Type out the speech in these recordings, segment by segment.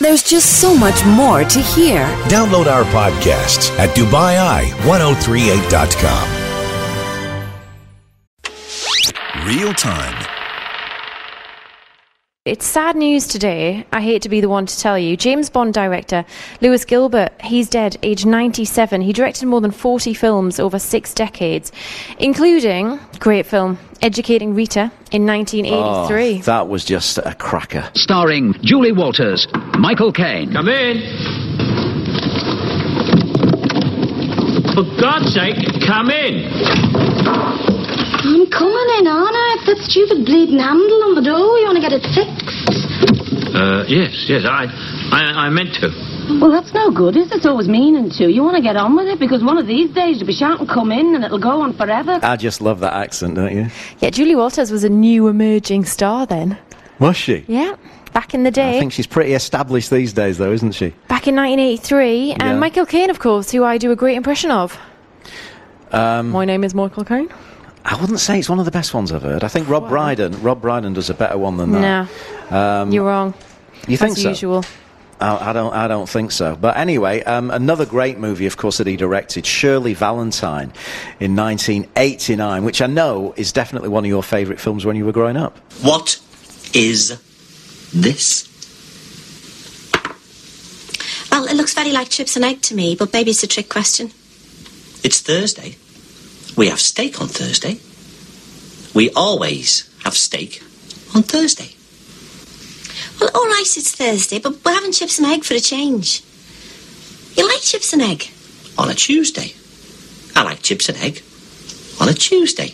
There's just so much more to hear. Download our podcasts at DubaiI1038.com. Real time. It's sad news today. I hate to be the one to tell you. James Bond director Lewis Gilbert, he's dead, aged 97. He directed more than 40 films over 6 decades, including, great film, Educating Rita in 1983. Oh, that was just a cracker. Starring Julie Walters, Michael Caine. Come in. For God's sake, come in. I'm coming in, aren't I? If that stupid bleeding handle on the door, you want to get it fixed? Yes, I meant to. Well, that's no good, is it? It's always meaning to. You want to get on with it, because one of these days you'll be shouting, come in, and it'll go on forever. I just love that accent, don't you? Yeah, Julie Walters was a new emerging star then. Was she? Yeah, back in the day. I think she's pretty established these days, though, isn't she? Back in 1983. And Michael Caine, of course, who I do a great impression of. My name is Michael Caine. I wouldn't say it's one of the best ones I've heard. I think Rob Brydon does a better one than that. No, you're wrong. You think so? As usual. I don't think so. But anyway, another great movie, of course, that he directed, Shirley Valentine, in 1989, which I know is definitely one of your favourite films when you were growing up. What is this? Well, it looks very like chips and egg to me, but maybe it's a trick question. It's Thursday. We have steak on Thursday. We always have steak on Thursday. Well, all right, it's Thursday, but we're having chips and egg for a change. You like chips and egg? On a Tuesday. I like chips and egg on a Tuesday.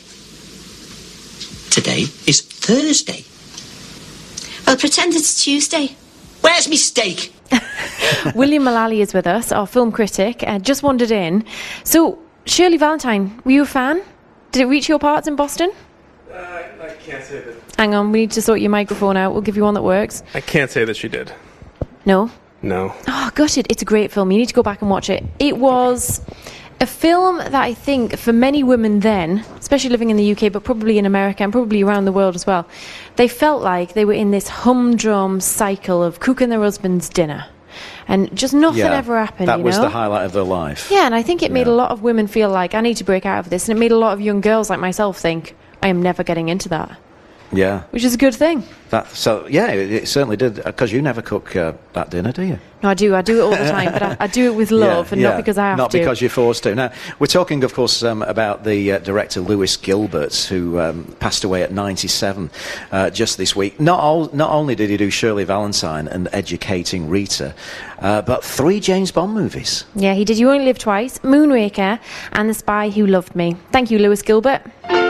Today is Thursday. Well, pretend it's Tuesday. Where's me steak? William Mullally is with us, our film critic, just wandered in. So, Shirley Valentine, were you a fan? Did it reach your parts in Boston? I can't say that. Hang on, we need to sort your microphone out. We'll give you one that works. I can't say that she did. No? No. Oh, gutted. It's a great film. You need to go back and watch it. It was a film that I think for many women then, especially living in the UK, but probably in America and probably around the world as well, they felt like they were in this humdrum cycle of cooking their husband's dinner. And just nothing ever happened, that was the highlight of their life. Yeah, and I think it made a lot of women feel like, I need to break out of this. And it made a lot of young girls like myself think, I am never getting into that. Yeah. Which is a good thing. It certainly did. Because you never cook that dinner, do you? No, I do it all the time, but I do it with love and not because I have to. Not because you're forced to. Now, we're talking, of course, about the director Lewis Gilbert, who passed away at 97 just this week. Not only did he do Shirley Valentine and Educating Rita, but 3 James Bond movies. Yeah, he did You Only Live Twice, Moonraker, and The Spy Who Loved Me. Thank you, Lewis Gilbert.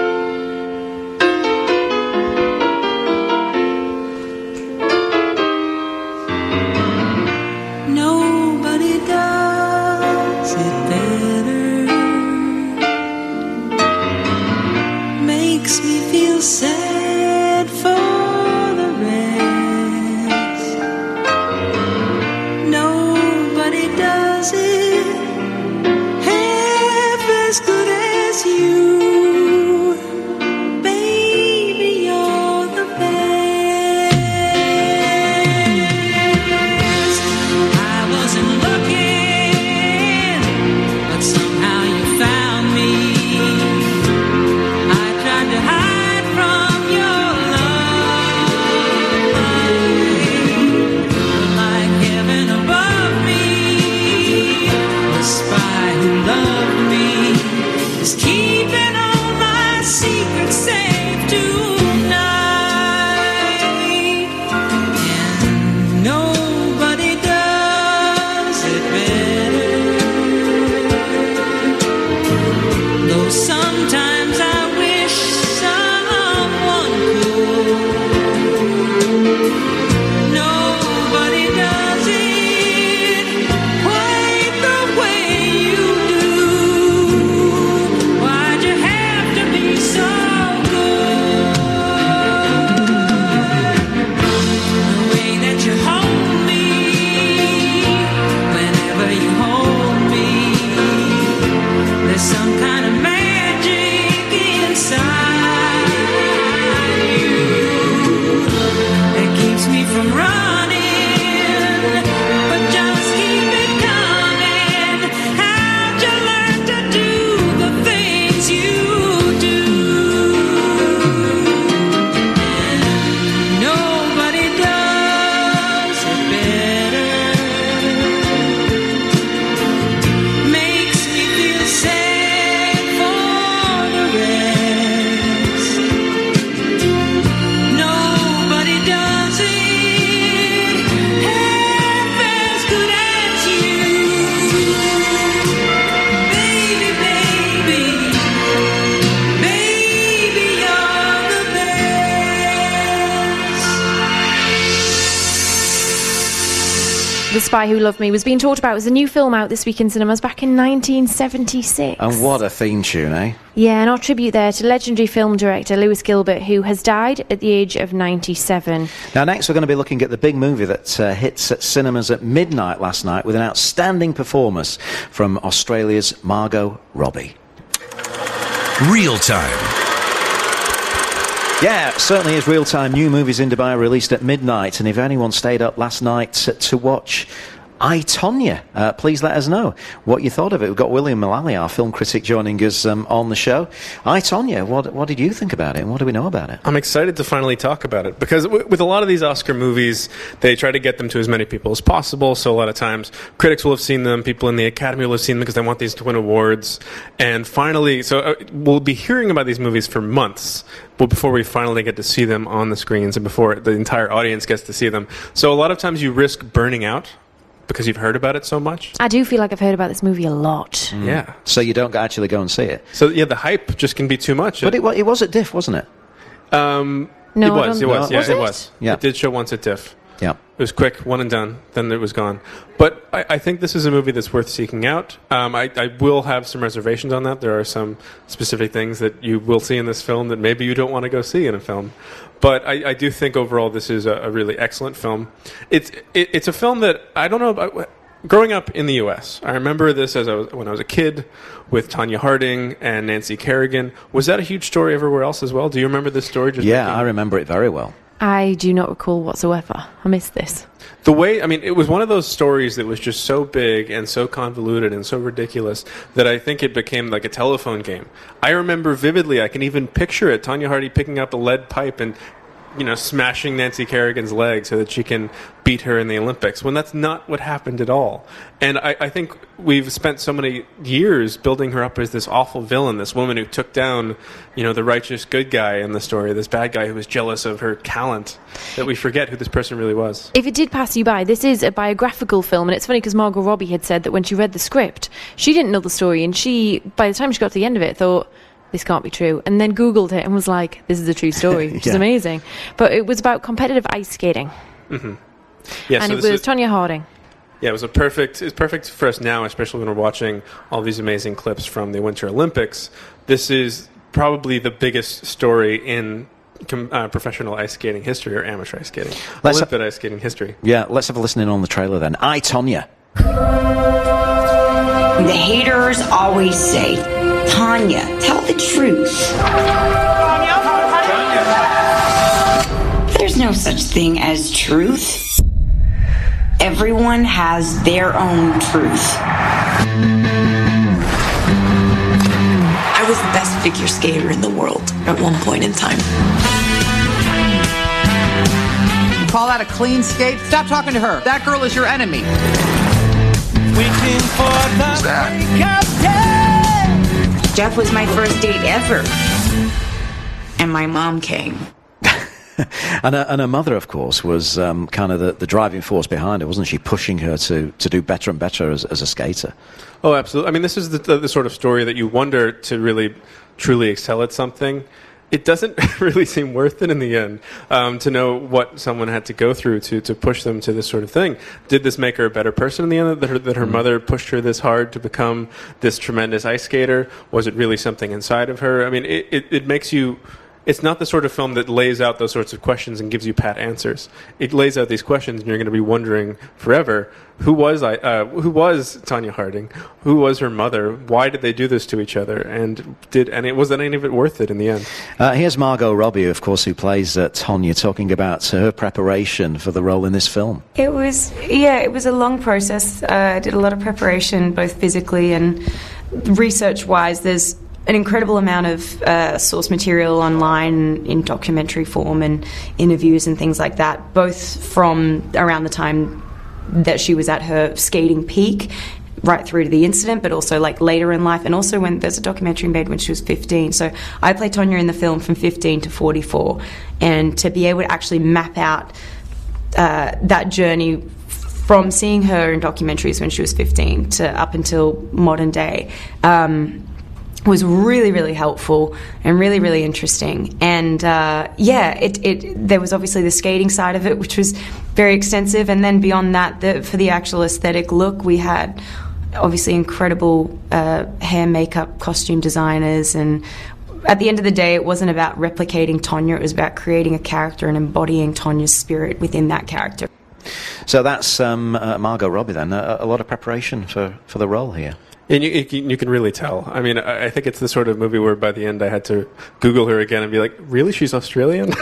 Sad for the rest. Nobody does it half as good as you. The Spy Who Loved Me was being talked about as a new film out this week in cinemas back in 1976. And what a theme tune, eh? Yeah, and our tribute there to legendary film director Lewis Gilbert, who has died at the age of 97. Now, next we're going to be looking at the big movie that hits at cinemas at midnight last night with an outstanding performance from Australia's Margot Robbie. Real Time. Yeah, it certainly is Real Time. New movies in Dubai released at midnight, and if anyone stayed up last night to watch I, Tonya, please let us know what you thought of it. We've got William Mullally, our film critic, joining us on the show. I, Tonya, what did you think about it, and what do we know about it? I'm excited to finally talk about it, because with a lot of these Oscar movies, they try to get them to as many people as possible, so a lot of times critics will have seen them, people in the Academy will have seen them because they want these to win awards, and finally, so we'll be hearing about these movies for months, but before we finally get to see them on the screens and before the entire audience gets to see them. So a lot of times you risk burning out because you've heard about it so much. I do feel like I've heard about this movie a lot. Yeah. So you don't actually go and see it? So, yeah, the hype just can be too much. But it was at DIFF, wasn't it? No, it was. It was. Yeah. It did show once at DIFF. Yeah. It was quick, one and done, then it was gone. But I think this is a movie that's worth seeking out. I will have some reservations on that. There are some specific things that you will see in this film that maybe you don't want to go see in a film. But I do think overall this is a really excellent film. It's a film that, I don't know about, growing up in the U.S., I remember this when I was a kid with Tonya Harding and Nancy Kerrigan. Was that a huge story everywhere else as well? Do you remember this story? I remember it very well. I do not recall whatsoever. I missed this. The way, it was one of those stories that was just so big and so convoluted and so ridiculous that I think it became like a telephone game. I remember vividly, I can even picture it, Tonya Harding picking up a lead pipe and, smashing Nancy Kerrigan's leg so that she can beat her in the Olympics, when that's not what happened at all. And I think we've spent so many years building her up as this awful villain, this woman who took down, the righteous good guy in the story, this bad guy who was jealous of her talent, that we forget who this person really was. If it did pass you by, this is a biographical film, and it's funny because Margot Robbie had said that when she read the script, she didn't know the story, and by the time she got to the end of it, thought, this can't be true, and then Googled it and was like, this is a true story, which is amazing. But it was about competitive ice skating. Mm-hmm. Yeah, and it was Tonya Harding. Yeah, it's perfect for us now, especially when we're watching all these amazing clips from the Winter Olympics. This is probably the biggest story in professional ice skating history, or amateur ice skating. Olympic ice skating history. Yeah, let's have a listen in on the trailer then. I, Tonya. The haters always say, Tonya, tell the truth. There's no such thing as truth. Everyone has their own truth. I was the best figure skater in the world at one point in time. You call that a clean skate? Stop talking to her. That girl is your enemy. Who's that? Jeff was my first date ever. And my mom came. And her mother, of course, was kind of the driving force behind her, wasn't she? Pushing her to do better and better as a skater. Oh, absolutely. This is the sort of story that you wonder, to really, truly excel at something, it doesn't really seem worth it in the end, to know what someone had to go through to push them to this sort of thing. Did this make her a better person in the end, that her mother pushed her this hard to become this tremendous ice skater? Was it really something inside of her? It makes you... It's not the sort of film that lays out those sorts of questions and gives you pat answers. It lays out these questions, and you're going to be wondering forever, who was Tonya Harding? Who was her mother? Why did they do this to each other? And was any of it worth it in the end? Here's Margot Robbie, of course, who plays Tonya, talking about her preparation for the role in this film. It was a long process. I did a lot of preparation, both physically and research-wise. There's an incredible amount of source material online in documentary form and interviews and things like that, both from around the time that she was at her skating peak right through to the incident, but also like later in life, and also when there's a documentary made when she was 15. So I played Tonya in the film from 15 to 44, and to be able to actually map out that journey from seeing her in documentaries when she was 15 to up until modern day was really, really helpful and really, really interesting. And there was obviously the skating side of it, which was very extensive. And then beyond that, for the actual aesthetic look, we had obviously incredible hair, makeup, costume designers, and at the end of the day, it wasn't about replicating Tonya, it was about creating a character and embodying Tonya's spirit within that character. So that's Margot Robbie then, a lot of preparation for the role here. And you can really tell. I mean, I think it's the sort of movie where by the end I had to Google her again and be like, really? She's Australian?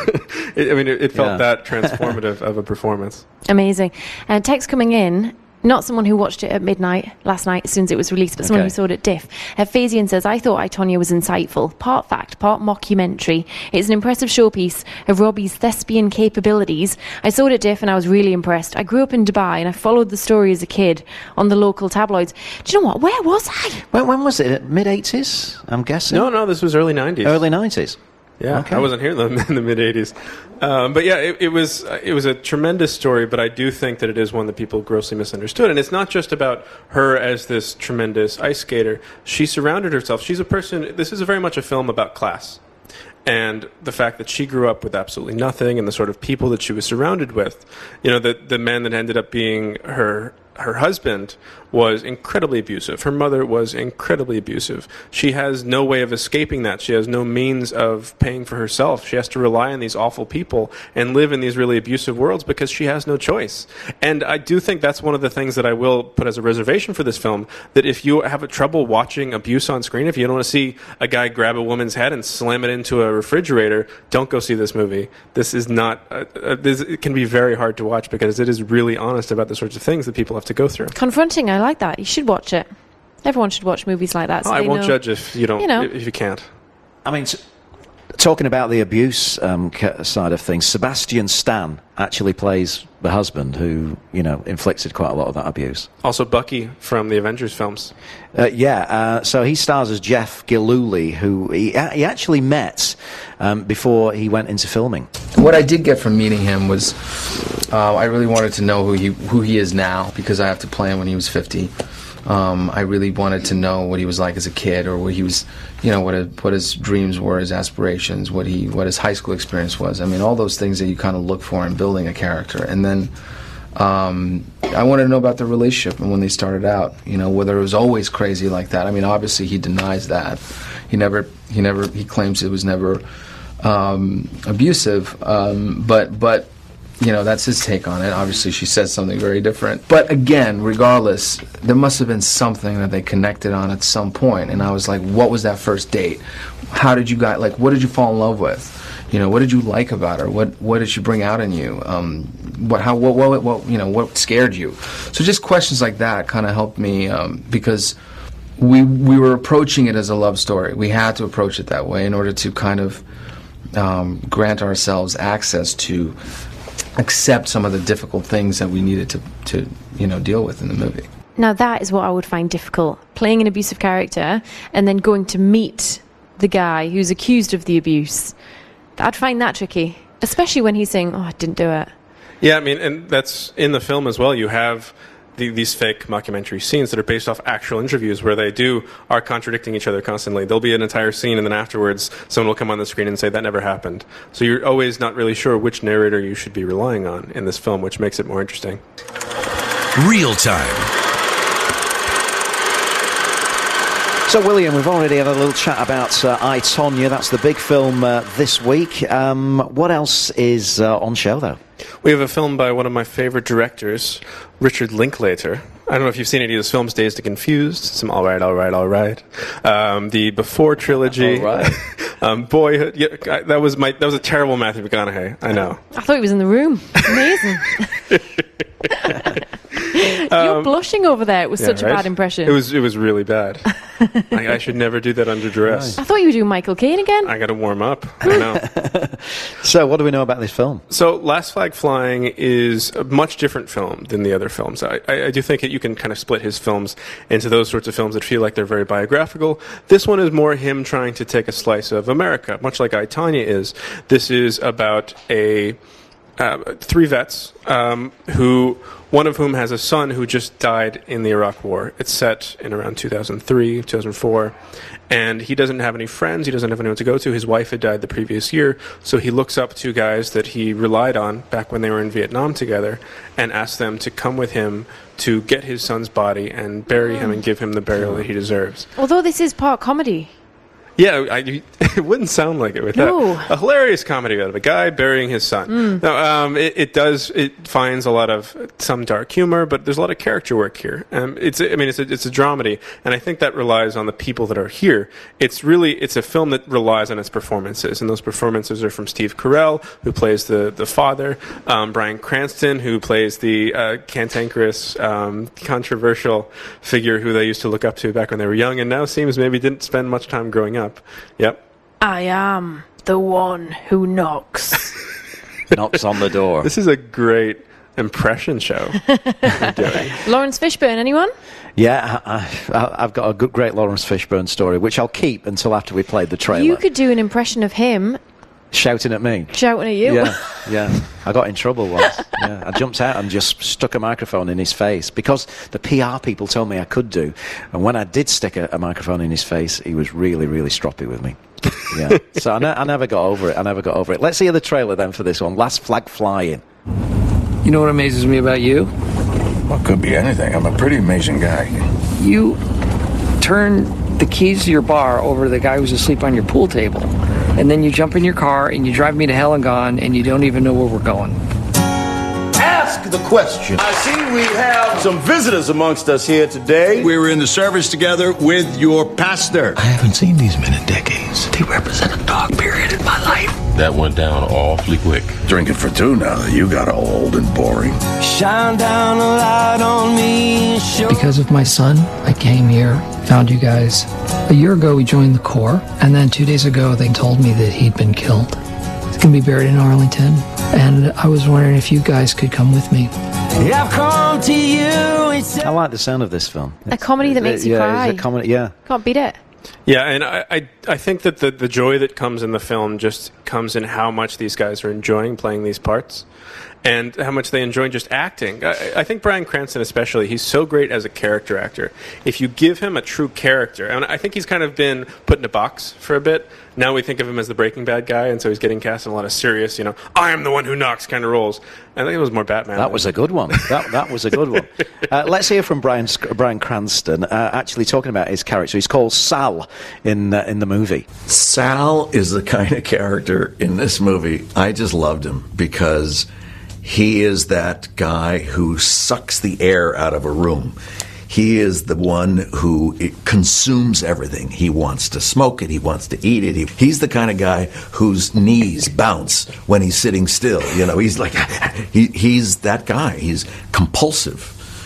It felt that transformative of a performance. Amazing. Text coming in. Not someone who watched it at midnight last night as soon as it was released, but someone who saw it at Diff. Fazian says, I thought I, Tonya was insightful. Part fact, part mockumentary. It's an impressive showpiece of Robbie's thespian capabilities. I saw it at Diff and I was really impressed. I grew up in Dubai and I followed the story as a kid on the local tabloids. Do you know what? Where was I? When was it? Mid-80s, I'm guessing? No, this was early 90s. Early 90s? Yeah, I wasn't here in the mid-'80s. But yeah, it was a tremendous story, but I do think that it is one that people grossly misunderstood. And it's not just about her as this tremendous ice skater. She surrounded herself. She's a person, this is very much a film about class. And the fact that she grew up with absolutely nothing and the sort of people that she was surrounded with. You know, the man that ended up being her husband was incredibly abusive. Her mother was incredibly abusive. She has no way of escaping that. She has no means of paying for herself. She has to rely on these awful people and live in these really abusive worlds because she has no choice. And I do think that's one of the things that I will put as a reservation for this film, that if you have trouble watching abuse on screen, if you don't want to see a guy grab a woman's head and slam it into a refrigerator, don't go see this movie. This is not, it can be very hard to watch because it is really honest about the sorts of things that people have to go through. Confronting, I like that. You should watch it. Everyone should watch movies like that. So I won't judge if you don't, if you can't. I mean, talking about the abuse side of things, Sebastian Stan actually plays the husband who, inflicted quite a lot of that abuse. Also Bucky from the Avengers films. So he stars as Jeff Gillooly, who he actually met before he went into filming. What I did get from meeting him was I really wanted to know who he is now, because I have to play him when he was 50. I really wanted to know what he was like as a kid, or what he was, what his dreams were, his aspirations, what his high school experience was. I mean, all those things that you kind of look for in building a character. And then I wanted to know about their relationship and when they started out, whether it was always crazy like that. I mean, obviously he denies that. He claims it was never abusive, but that's his take on it. Obviously, she says something very different. But again, regardless, there must have been something that they connected on at some point. And I was like, what was that first date? How did you guys, what did you fall in love with? What did you like about her? What did she bring out in you? What scared you? So just questions like that kind of helped me because we were approaching it as a love story. We had to approach it that way in order to kind of grant ourselves access to accept some of the difficult things that we needed to deal with in the movie. Now that is what I would find difficult, playing an abusive character and then going to meet the guy who's accused of the abuse. I'd find that tricky, especially when he's saying, I didn't do it. Yeah, I mean, and that's in the film as well. You have these fake mockumentary scenes that are based off actual interviews where they are contradicting each other constantly. There'll be an entire scene and then afterwards someone will come on the screen and say that never happened. So you're always not really sure which narrator you should be relying on in this film, which makes it more interesting. Real Time. So, William, we've already had a little chat about I, Tonya. That's the big film this week. What else is on show, though? We have a film by one of my favorite directors, Richard Linklater. I don't know if you've seen any of his films, Dazed and Confused. Some All Right. The Before trilogy. All right. Boyhood. Yeah, that was a terrible Matthew McConaughey. I know. I thought he was in the room. Amazing. You're blushing over there. It was such a bad impression. It was really bad. I should never do that under duress. I thought you were doing Michael Caine again. I got to warm up. I know. So, what do we know about this film? So, Last Flag Flying is a much different film than the other films. I do think that you can kind of split his films into those sorts of films that feel like they're very biographical. This one is more him trying to take a slice of America, much like I, Tonya is. This is about a three vets who. One of whom has a son who just died in the Iraq War. It's set in around 2003, 2004. And he doesn't have any friends. He doesn't have anyone to go to. His wife had died the previous year. So he looks up to guys that he relied on back when they were in Vietnam together and asks them to come with him to get his son's body and bury him and give him the burial that he deserves. Although this is part comedy. Yeah, it wouldn't sound like it with that. A hilarious comedy out of a guy burying his son. Now, it finds a lot of some dark humor, but there's a lot of character work here. It's a dramedy, and I think that relies on the people that are here. It's a film that relies on its performances, and those performances are from Steve Carell, who plays the father, Bryan Cranston, who plays the cantankerous, controversial figure who they used to look up to back when they were young, and now seems maybe didn't spend much time growing up. Yep. I am the one who knocks. Knocks on the door. This is a great impression show. Lawrence Fishburne, anyone? Yeah, I've got a great Lawrence Fishburne story, which I'll keep until after we played the trailer. You could do an impression of him. Shouting at me. Shouting at you? Yeah. I got in trouble once. Yeah. I jumped out and just stuck a microphone in his face because the PR people told me I could do. And when I did stick a microphone in his face, he was really, really stroppy with me. Yeah. So I never got over it. Let's hear the trailer then for this one. Last Flag Flying. You know what amazes me about you? Well, it could be anything. I'm a pretty amazing guy. You turn the keys to your bar over to the guy who's asleep on your pool table. And then you jump in your car and you drive me to hell and gone, and you don't even know where we're going. Ask the question. I see we have some visitors amongst us here today. We were in the service together with your pastor. I haven't seen these men in decades. They represent a dark period in my life. That went down awfully quick. Drinking for two now that you got old and boring. Shine down a light on me. Because of my son, I came here, found you guys. A year ago, we joined the Corps, and then 2 days ago, they told me that he'd been killed. He's going to be buried in Arlington, and I was wondering if you guys could come with me. I've come to you. I like the sound of this film. A comedy that makes you cry. It's a comedy, yeah. Can't beat it. Yeah, and I think that the joy that comes in the film just comes in how much these guys are enjoying playing these parts and how much they enjoy just acting. I think Bryan Cranston especially, he's so great as a character actor. If you give him a true character, and I think he's kind of been put in a box for a bit. Now we think of him as the Breaking Bad guy, and so he's getting cast in a lot of serious, I am the one who knocks kind of roles. I think it was more Batman. That was a good one. That was a good one. Let's hear from Bryan Cranston actually talking about his character. He's called Sal in the movie. Sal is the kind of character in this movie. I just loved him because he is that guy who sucks the air out of a room. He is the one who consumes everything. He wants to smoke it. He wants to eat it. He's the kind of guy whose knees bounce when he's sitting still. He's like, he's that guy. He's compulsive.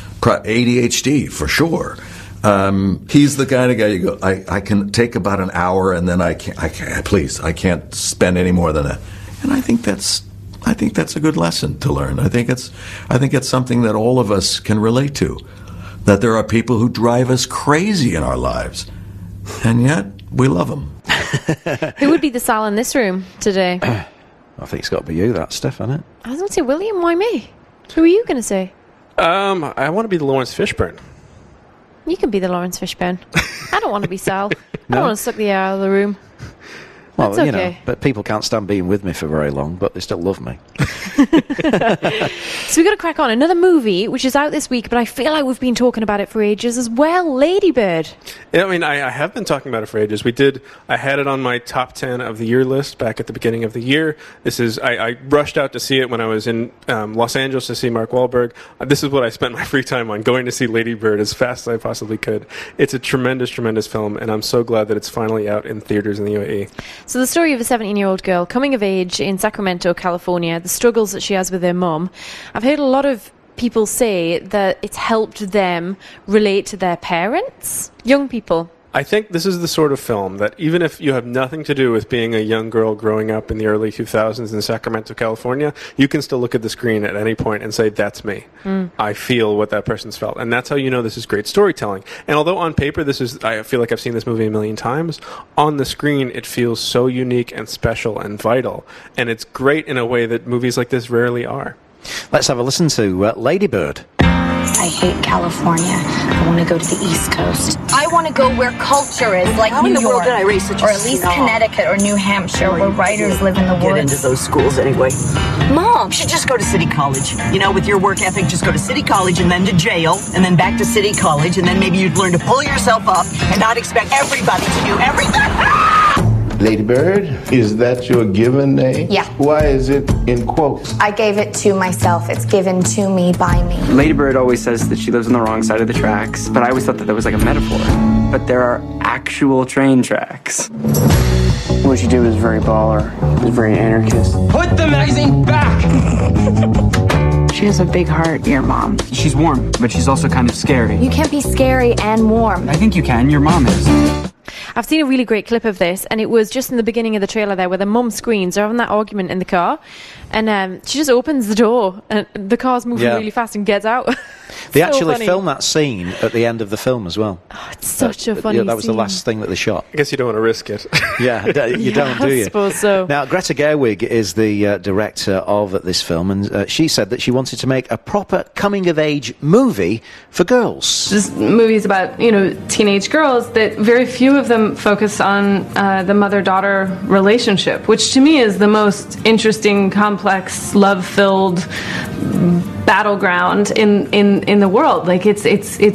ADHD, for sure. He's the kind of guy you go, I can take about an hour and then I can't spend any more than that. And I think that's a good lesson to learn. I think it's something that all of us can relate to. That there are people who drive us crazy in our lives, and yet we love them. Who would be the Sal in this room today? I think it's got to be you, that Steph, isn't it? I was going to say William. Why me? Who are you going to say? I want to be the Lawrence Fishburne. You can be the Lawrence Fishburne. I don't want to be Sal. I don't want to suck the air out of the room. Well, That's okay. But people can't stand being with me for very long, but they still love me. So we've got to crack on. Another movie, which is out this week, but I feel like we've been talking about it for ages as well, Lady Bird. Yeah, I have been talking about it for ages. I had it on my top 10 of the year list back at the beginning of the year. I rushed out to see it when I was in Los Angeles to see Mark Wahlberg. This is what I spent my free time on, going to see Lady Bird as fast as I possibly could. It's a tremendous, tremendous film, and I'm so glad that it's finally out in theaters in the UAE. So the story of a 17-year-old girl coming of age in Sacramento, California, the struggles that she has with her mum. I've heard a lot of people say that it's helped them relate to their parents, young people. I think this is the sort of film that even if you have nothing to do with being a young girl growing up in the early 2000s in Sacramento, California, you can still look at the screen at any point and say, that's me. I feel what that person's felt. And that's how you know this is great storytelling. And although on paper I feel like I've seen this movie a million times, on the screen it feels so unique and special and vital. And it's great in a way that movies like this rarely are. Let's have a listen to Lady Bird. I hate California. I want to go to the East Coast. I want to go where culture is, like How New in the York, world did I raise such a or at least snob? Connecticut or New Hampshire, where writers live in the Get woods. into those schools anyway. Mom, You should just go to City College. You know, with your work ethic, just go to City College and then to jail and then back to City College, and then maybe you'd learn to pull yourself up and not expect everybody to do everything. Lady Bird, is that your given name? Yeah. Why is it in quotes? I gave it to myself. It's given to me by me. Lady Bird always says that she lives on the wrong side of the tracks, but I always thought that was like a metaphor. But there are actual train tracks. What she did was very baller. It was very anarchist. Put the magazine back! She has a big heart, your mom. She's warm, but she's also kind of scary. You can't be scary and warm. I think you can. Your mom is. I've seen a really great clip of this, and it was just in the beginning of the trailer there where the mum screams. They're having that argument in the car, and she just opens the door, and the car's moving really fast and gets out. They So actually funny. filmed that scene at the end of the film as well. It's such a funny that was the scene. last thing that they shot. I guess you don't want to risk it. Yeah, you don't, do you? I suppose so. Now, Greta Gerwig is the director of this film, and she said that she wanted to make a proper coming-of-age movie for girls. This movie is about, teenage girls that very few of them focus on the mother-daughter relationship, which to me is the most interesting, complex, love-filled battleground in the world. Like it's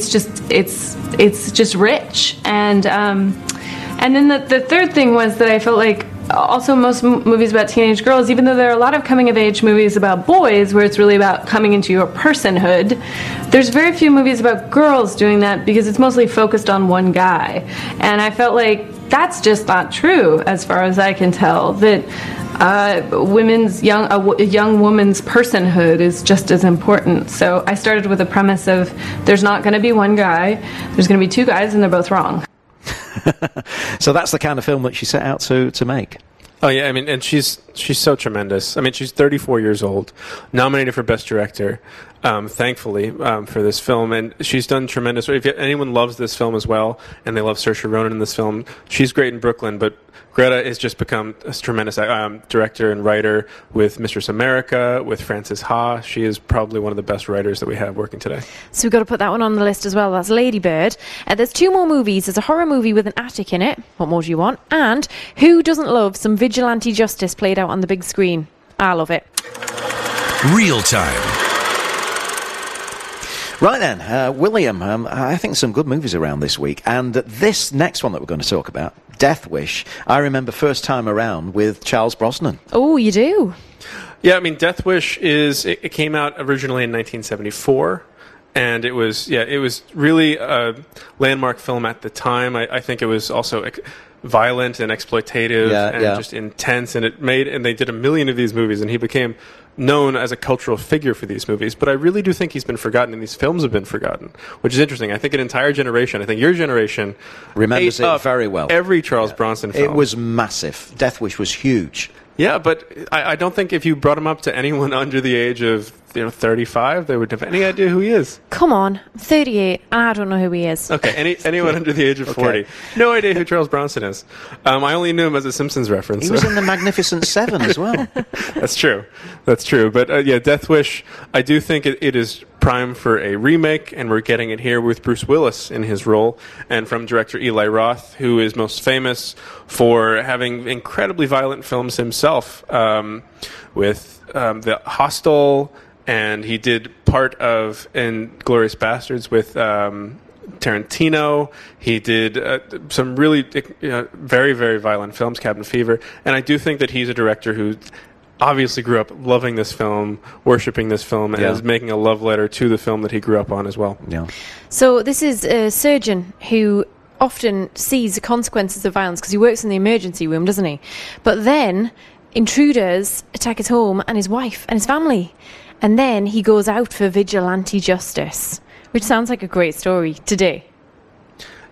just rich. And then the third thing was that I felt like also most movies about teenage girls, even though there are a lot of coming of age movies about boys where it's really about coming into your personhood, there's very few movies about girls doing that because it's mostly focused on one guy. And I felt like that's just not true as far as I can tell, that a young woman's personhood is just as important. So I started with a premise of there's not going to be one guy, there's going to be two guys, and they're both wrong. So that's the kind of film that she set out to make. Oh yeah, I mean, and she's so tremendous. I mean, she's 34 years old, nominated for Best Director, thankfully, for this film, and she's done tremendous. If anyone loves this film as well, and they love Saoirse Ronan in this film, she's great in Brooklyn, but Greta has just become a tremendous director and writer with Mistress America, with Frances Ha. She is probably one of the best writers that we have working today. So we've got to put that one on the list as well. That's Lady Bird. There's two more movies. There's a horror movie with an attic in it. What more do you want? And who doesn't love some vigilante justice played out on the big screen? I love it. Real Time. Right then, William, I think some good movies around this week. And this next one that we're going to talk about, Death Wish, I remember first time around with Charles Brosnan. Oh, you do? Yeah, I mean, Death Wish it came out originally in 1974. And it was really a landmark film at the time. I think it was also violent and exploitative just intense. And they did a million of these movies, and he became known as a cultural figure for these movies. But I really do think he's been forgotten, and these films have been forgotten, which is interesting. I think an entire generation, I think your generation, remembers it very well. Every Charles Bronson film. It was massive. Death Wish was huge. Yeah, but I don't think if you brought him up to anyone under the age of 35, they would have any idea who he is. Come on, 38, and I don't know who he is. Okay, anyone under the age of 40. No idea who Charles Bronson is. I only knew him as a Simpsons reference. He was in The Magnificent Seven as well. That's true. But Death Wish, I do think it is prime for a remake, and we're getting it here with Bruce Willis in his role, and from director Eli Roth, who is most famous for having incredibly violent films himself, with the Hostel, and he did part of Inglourious Bastards with Tarantino. He did some really very, very violent films, Cabin Fever, and I do think that he's a director who obviously grew up loving this film, worshipping this film, and is making a love letter to the film that he grew up on as well. Yeah. So this is a surgeon who often sees the consequences of violence because he works in the emergency room, doesn't he? But then intruders attack his home and his wife and his family. And then he goes out for vigilante justice, which sounds like a great story today.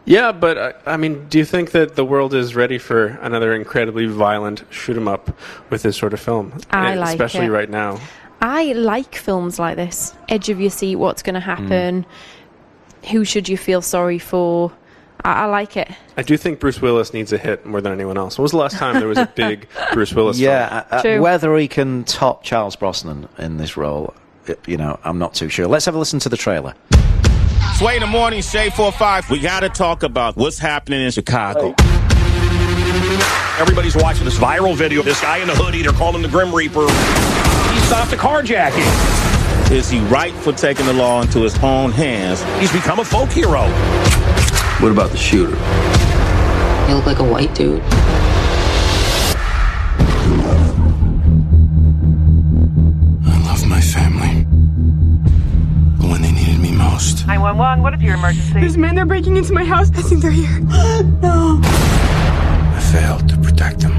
Yeah, but I mean, do you think that the world is ready for another incredibly violent shoot 'em up with this sort of film? I like especially it. right now. I like films like this. Edge of your seat, what's going to happen? Who should you feel sorry for? I like it. I do think Bruce Willis needs a hit more than anyone else. When was the last time there was a big Bruce Willis Yeah, film? whether he can top Charles Brosnan in this role, I'm not too sure. Let's have a listen to the trailer. Sway in the morning, Shade 4-5. We got to talk about what's happening in Chicago. Everybody's watching this viral video. This guy in the hoodie, they're calling him the Grim Reaper. He stopped a carjacking. Is he right for taking the law into his own hands? He's become a folk hero. What about the shooter? He looked like a white dude. I love my family. But when they needed me most... 911, what is your emergency? There's men, they're breaking into my house. I think they're here. No. I failed to protect them.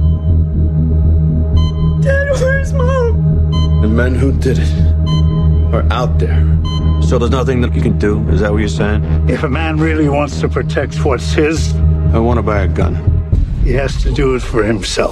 Dad, where's Mom? The men who did it are out there. So there's nothing that you can do? Is that what you're saying? If a man really wants to protect what's his, I want to buy a gun. he has to do it for himself.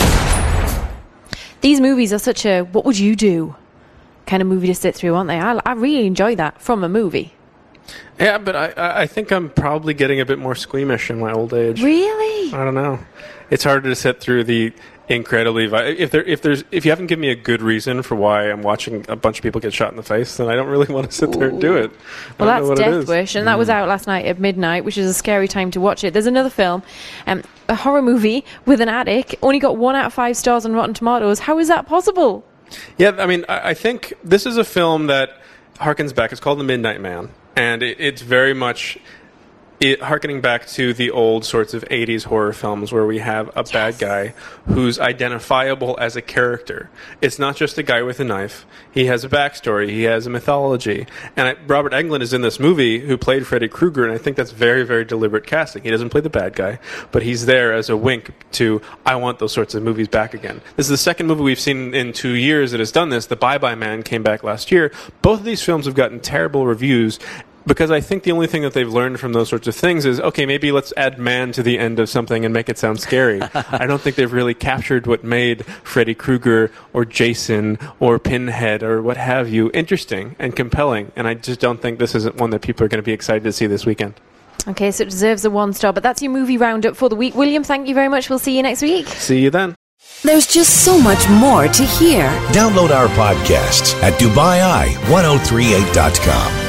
These movies are such a what would you do kind of movie to sit through, aren't they? I really enjoy that from a movie. Yeah, but I think I'm probably getting a bit more squeamish in my old age. Really? I don't know. It's harder to sit through the incredibly if you haven't given me a good reason for why I'm watching a bunch of people get shot in the face, then I don't really want to sit there and do it. Well, that's Death Wish, and that was out last night at midnight, which is a scary time to watch it. There's another film, a horror movie with an attic, only got 1 out of 5 stars on Rotten Tomatoes. How is that possible? Yeah, I mean, I think this is a film that harkens back. It's called The Midnight Man, and it's very much harkening back to the old sorts of 80s horror films where we have a bad guy who's identifiable as a character. It's not just a guy with a knife. He has a backstory. He has a mythology. And Robert Englund is in this movie who played Freddy Krueger, and I think that's very, very deliberate casting. He doesn't play the bad guy, but he's there as a wink to, I want those sorts of movies back again. This is the second movie we've seen in 2 years that has done this. The Bye-Bye Man came back last year. Both of these films have gotten terrible reviews, because I think the only thing that they've learned from those sorts of things is, okay, maybe let's add man to the end of something and make it sound scary. I don't think they've really captured what made Freddy Krueger or Jason or Pinhead or what have you interesting and compelling. And I just don't think this is one that people are going to be excited to see this weekend. Okay, so it deserves a 1 star, but that's your movie roundup for the week. William, thank you very much. We'll see you next week. See you then. There's just so much more to hear. Download our podcasts at DubaiEye1038.com.